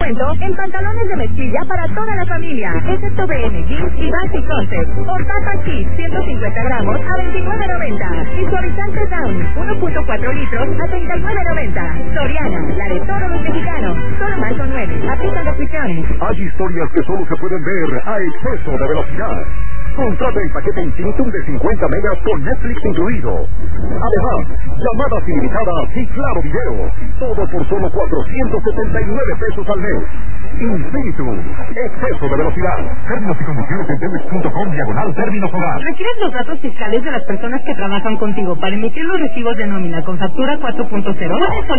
20% en pantalones de mezclilla para toda la familia, excepto BM Jeans y Basic Concept. Horchata Kids 150 gramos a $29.90. Y suavizante Downy 1.4 litros a $39.90. Soriana, la de todos los mexicanos. Solo más con 9. Aplican restricciones. Hay historias que solo se pueden ver a exceso de velocidad. Contrata el paquete Infinitum de 50 megas con Netflix incluido. Además, llamadas ilimitadas y claro video. Todo por solo $479 al mes. Infinitum. Exceso de velocidad. Términos y condiciones en telmex.com/términos hogar. ¿Requieres los datos fiscales de las personas que trabajan contigo para emitir los recibos de nómina con factura 4.0?